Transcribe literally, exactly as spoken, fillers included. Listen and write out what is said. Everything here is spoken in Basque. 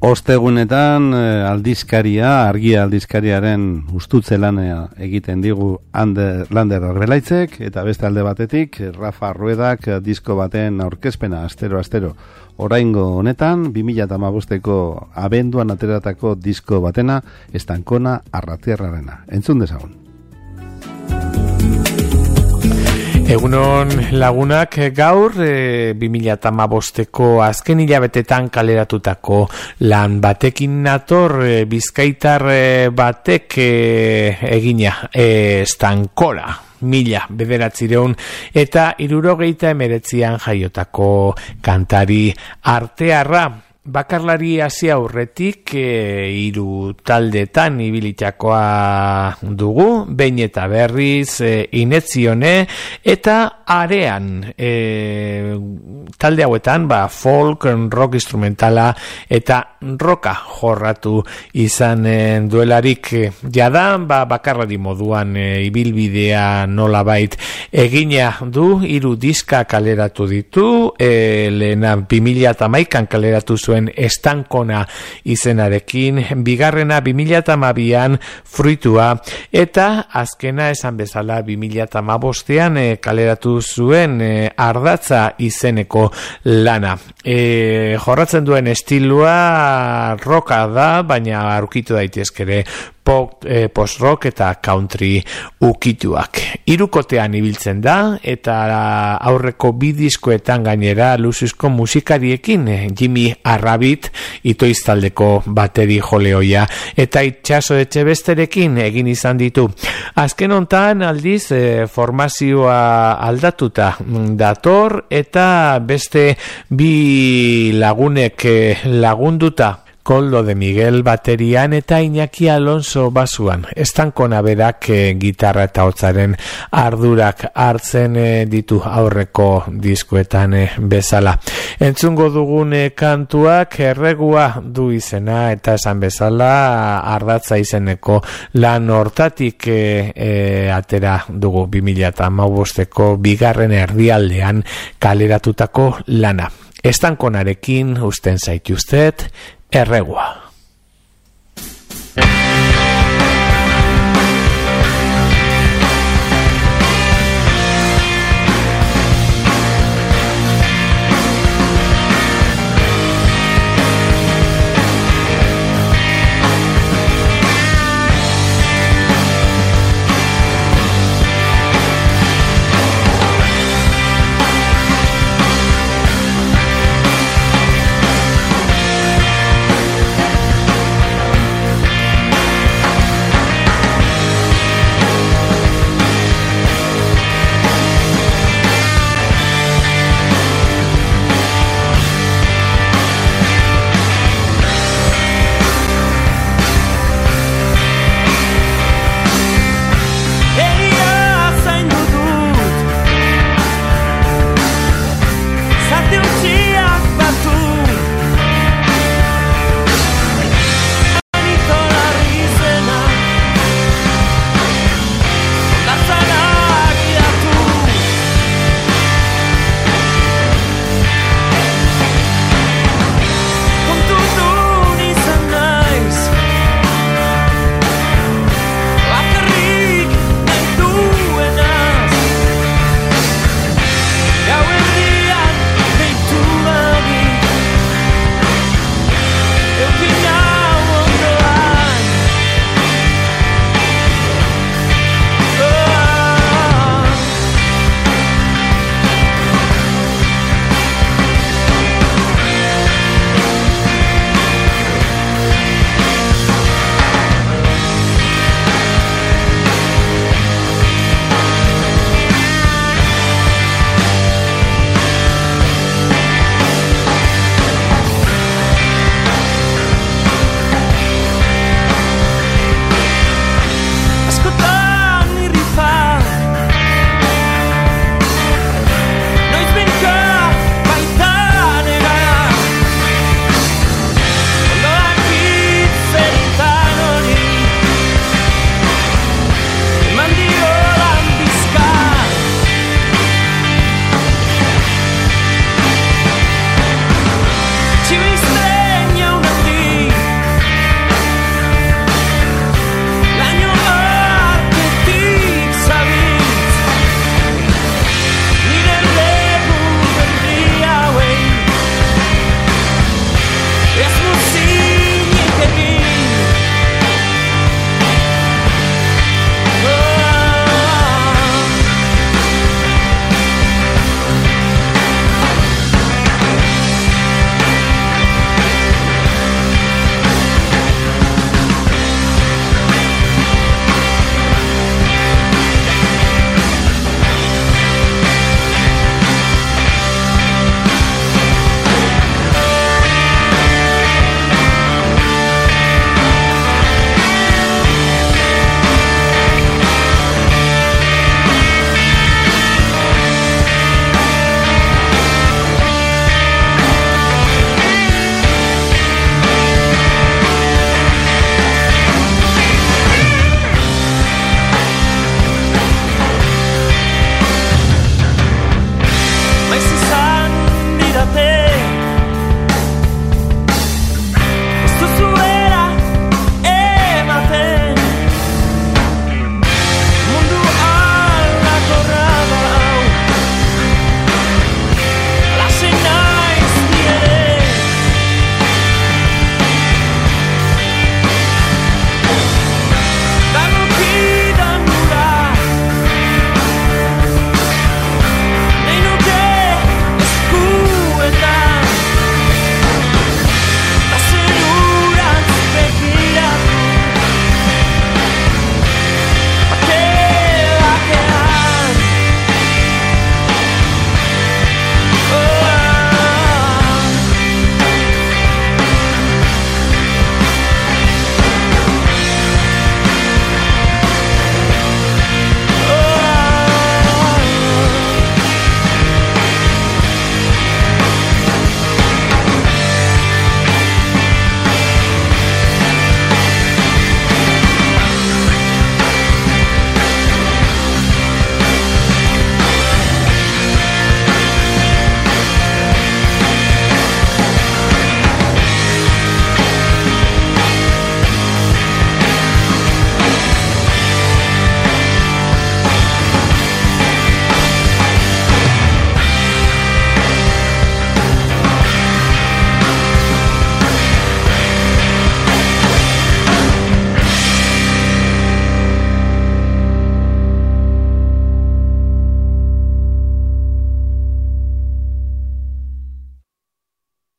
Ostegunetan aldizkaria, argia aldizkariaren ustutze lanea egiten digu Ander, Lander Arbelaitzek, eta beste alde batetik Rafa Ruedak disko baten aurkezpena astero-astero. Oraingo honetan, bi mila hamabosteko abenduan ateratako disko batena, Estankona Arratierrarena. Entzun dezagun. Egunon lagunak, gaur e, bi mila hamabosteko azken hilabetetan kaleratutako lan batekin nator, e, bizkaitar e, batek e, egina e, Estankona mila bederatzireun eta hirurogeita hemeretzian jaiotako kantari artearra. Bakarlari hasi aurretik e, hiru taldetan ibilitakoa dugu, behin eta berriz e, Inetzione eta Arean. E, talde hauetan ba, folk, rock instrumentala eta roka jorratu izan e, duelarik jada, ba, bakarlari moduan e, ibilbidea nolabait egina du, hiru diska kaleratu ditu, e, lehena bi mila hamaikan kaleratu zuen Estankona izenarekin, bigarrena bi mila hamabian Fruitua, eta azkena esan bezala bi mila hamabostean e, kaleratu zuen e, Ardatza izeneko lana. E, jorratzen duen estilua roka da, baina aurkitu daitezkere pop, eh, post-rock eta country ukituak. Hirukotean ibiltzen da, eta aurreko bi diskoetan gainera luxuzko musikariekin, Jimmy Arrabit, Itoiz taldeko bateri joleoia, eta Itxaso Etxebesterekin egin izan ditu. Azken hontan aldiz eh, formazioa aldatuta dator, eta beste bi lagunek eh, lagunduta, Koldo de Miguel baterian eta Iñaki Alonso basuan. Estankona berak e, gitarra eta hotzaren ardurak hartzen e, ditu aurreko diskoetan e, bezala. Entzungo dugun e, kantuak Erregua du izena, eta esan bezala Ardatza izeneko lan hortatik e, e, atera dugu bi mila hamabosteko bigarren erdialdean kaleratutako lana. Estankonarekin usten zaituztet, Erregua.